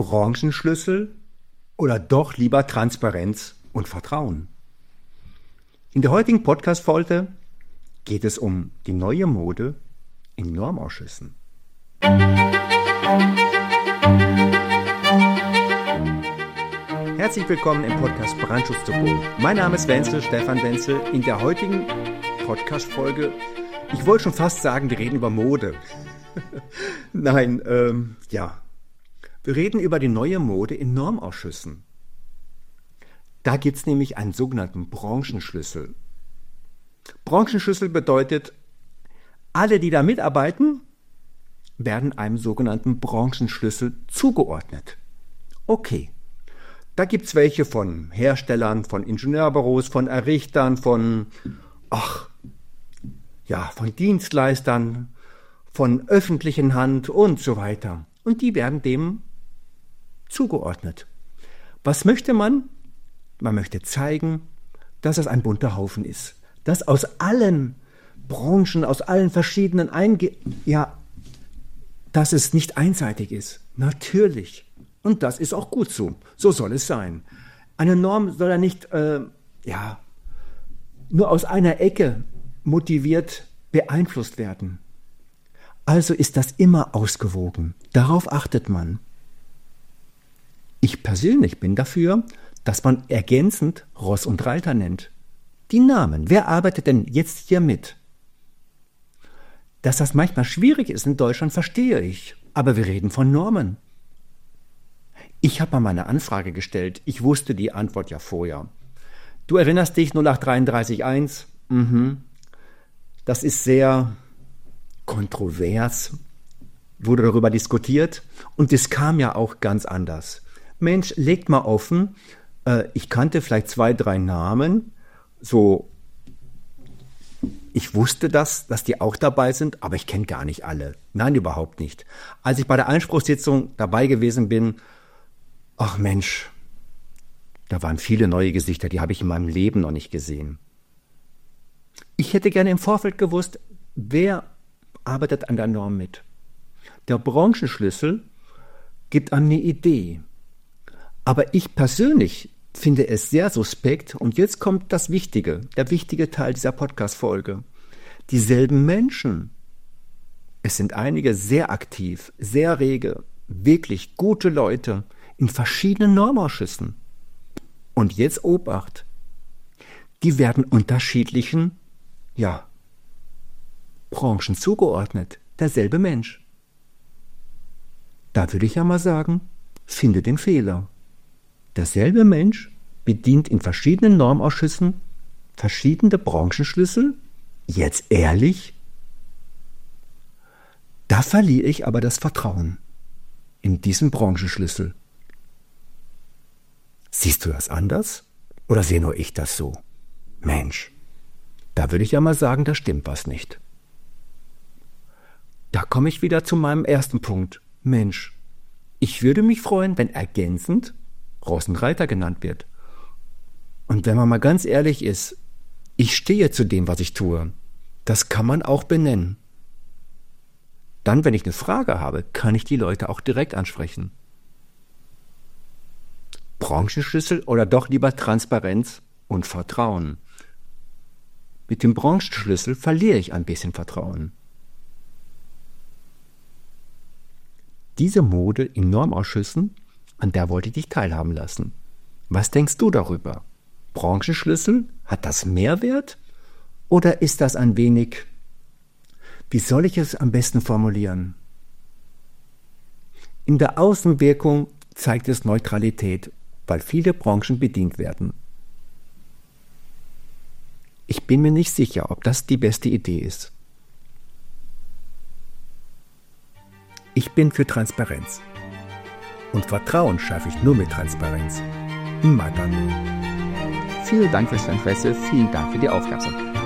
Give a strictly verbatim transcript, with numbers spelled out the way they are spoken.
Branchenschlüssel oder doch lieber Transparenz und Vertrauen? In der heutigen Podcast-Folge geht es um die neue Mode in Normausschüssen. Herzlich willkommen im Podcast Brandschutz to go. Mein Name ist Wenzel, Stefan Wenzel. In der heutigen Podcast-Folge, ich wollte schon fast sagen, wir reden über Mode. Nein, ähm, ja. Wir reden über die neue Mode in Normausschüssen. Da gibt es nämlich einen sogenannten Branchenschlüssel. Branchenschlüssel bedeutet, alle, die da mitarbeiten, werden einem sogenannten Branchenschlüssel zugeordnet. Okay, da gibt es welche von Herstellern, von Ingenieurbüros, von Errichtern, von, ach, ja, von Dienstleistern, von öffentlichen Hand und so weiter. Und die werden dem zugeordnet. Was möchte man? Man möchte zeigen, dass es ein bunter Haufen ist. Dass aus allen Branchen, aus allen verschiedenen Einge... Ja, dass es nicht einseitig ist. Natürlich. Und das ist auch gut so. So soll es sein. Eine Norm soll ja nicht, äh, ja, nur aus einer Ecke motiviert beeinflusst werden. Also ist das immer ausgewogen. Darauf achtet man. Ich persönlich bin dafür, dass man ergänzend Ross und Reiter nennt. Die Namen. Wer arbeitet denn jetzt hier mit? Dass das manchmal schwierig ist in Deutschland, verstehe ich. Aber wir reden von Normen. Ich habe mal meine Anfrage gestellt. Ich wusste die Antwort ja vorher. Du erinnerst dich, null acht drei drei eins? Mhm. Das ist sehr kontrovers. Wurde darüber diskutiert. Und es kam ja auch ganz anders. Mensch, legt mal offen. Äh, ich kannte vielleicht zwei, drei Namen. So, ich wusste das, dass die auch dabei sind, aber ich kenne gar nicht alle. Nein, überhaupt nicht. Als ich bei der Einspruchssitzung dabei gewesen bin, ach Mensch, da waren viele neue Gesichter, die habe ich in meinem Leben noch nicht gesehen. Ich hätte gerne im Vorfeld gewusst, wer arbeitet an der Norm mit. Der Branchenschlüssel gibt einem eine Idee. Aber ich persönlich finde es sehr suspekt, und jetzt kommt das Wichtige, der wichtige Teil dieser Podcast-Folge. Dieselben Menschen. Es sind einige sehr aktiv, sehr rege, wirklich gute Leute in verschiedenen Normausschüssen. Und jetzt Obacht. Die werden unterschiedlichen, ja, Branchen zugeordnet. Derselbe Mensch. Da würde ich ja mal sagen, finde den Fehler. Derselbe Mensch bedient in verschiedenen Normausschüssen verschiedene Branchenschlüssel? Jetzt ehrlich? Da verliere ich aber das Vertrauen in diesen Branchenschlüssel. Siehst du das anders? Oder sehe nur ich das so? Mensch, da würde ich ja mal sagen, da stimmt was nicht. Da komme ich wieder zu meinem ersten Punkt. Mensch, ich würde mich freuen, wenn ergänzend Ross und Reiter genannt wird. Und wenn man mal ganz ehrlich ist, ich stehe zu dem, was ich tue. Das kann man auch benennen. Dann, wenn ich eine Frage habe, kann ich die Leute auch direkt ansprechen. Branchenschlüssel oder doch lieber Transparenz und Vertrauen? Mit dem Branchenschlüssel verliere ich ein bisschen Vertrauen. Diese Mode in Normausschüssen, an der wollte ich dich teilhaben lassen. Was denkst du darüber? Branchenschlüssel, hat das Mehrwert? Oder ist das ein wenig, wie soll ich es am besten formulieren? In der Außenwirkung zeigt es Neutralität, weil viele Branchen bedient werden. Ich bin mir nicht sicher, ob das die beste Idee ist. Ich bin für Transparenz. Und Vertrauen schaffe ich nur mit Transparenz. Madame. Vielen Dank fürs Interesse, vielen Dank für die Aufmerksamkeit.